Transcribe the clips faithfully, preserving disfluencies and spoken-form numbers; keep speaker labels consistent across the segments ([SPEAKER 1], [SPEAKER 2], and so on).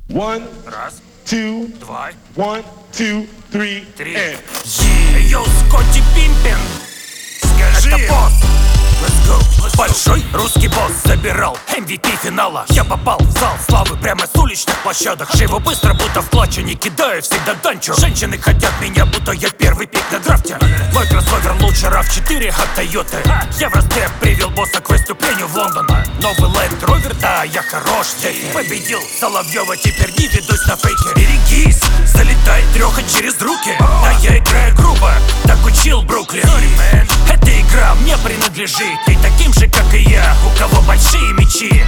[SPEAKER 1] One,
[SPEAKER 2] Раз,
[SPEAKER 1] two,
[SPEAKER 2] два,
[SPEAKER 1] one, two, three,
[SPEAKER 2] три.
[SPEAKER 1] and
[SPEAKER 2] Йоу, Скотти Пимпин, скажи, это босс. Let's go. Большой русский босс забирал эм ви пи финала. Я попал в зал славы прямо с уличных площадок. Живу быстро, будто в клатче, не кидаю всегда данчо. Женщины хотят меня, будто я первый пик на драфте. Мой кроссовер лучше рав четыре от Тойоты. Я в Ростов привел босса к выступлению в Лондон. Новый Land Rover, да, я хорош здесь. Победил Соловьева, теперь не ведусь на фейке. Берегись, залетает треха через руки. Да я играю грубо, так учил Бруклин. Эта игра мне принадлежит. Ты таким же, как и я, у кого большие мечи.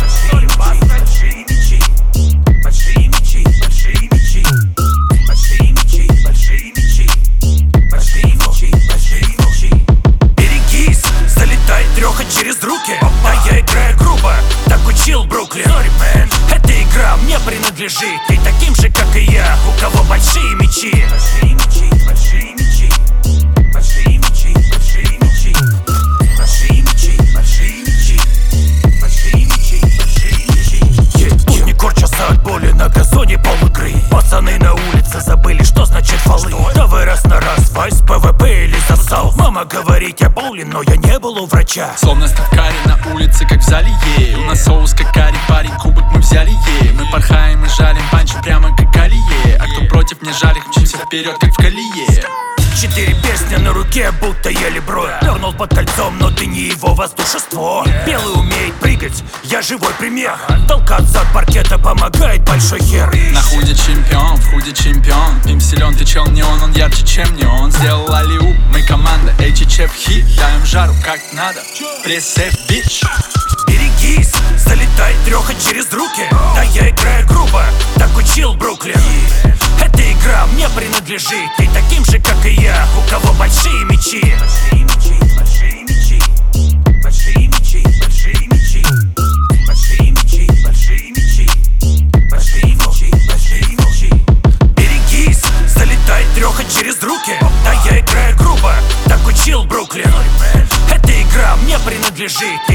[SPEAKER 2] Большие мечи, большие мечи, большие мечи, большие мечи, большие мечи, большие мечи, большие мечи. Берегись, залетает треха через руки. А я играю грубо, так учил Бруклин. Эта игра мне принадлежит. Ты таким же, как и я, у кого большие мечи. Большие мечи, большие мечи, большие мечи, большие мечи. Большие мечи, большие мечи, большие мечи, большие мечи. Тут не корчатся от боли на газоне пол игры. Пацаны на улице забыли, что значит фолы. Давай раз на раз, вайс, пэ вэ пэ или засал. Мама говорит, я болен, но я не был у врача.
[SPEAKER 3] Словно ставкари на улице, как в зале ей. У нас соус как карри, парень, кубок мы взяли ей. Мы порхаем и жалим панчи прямо как алие. А кто против, не жаль, мчимся вперед, как в колее.
[SPEAKER 2] Четыре перстня на руке, будто я Леброй. Дернул под кольцом, но ты не его воздушество. Белый умеет прыгать, я живой пример. Толкаться от паркета помогает большой хер.
[SPEAKER 3] На худе чемпион, в худе чемпион. Пим силен, ты чел не он, он ярче, чем не он. Сделал алиуп, мы команда, эйч эйч эф хит. Даем жару как надо, пресс-эф, бич.
[SPEAKER 2] Берегись, залетает треха через руки. Да я играю грубо, так учил Бруклин. Эта игра мне принадлежит. Ты таким же, как и я, у кого большие мечи. Большие мечи, большие мечи, большие мечи, большие мечи, большие мечи, большие мечи, большие мечи, большие мечи. Берегись, залетает треха через руки. Да я играю грубо, так учил Бруклин. Эта игра мне принадлежит.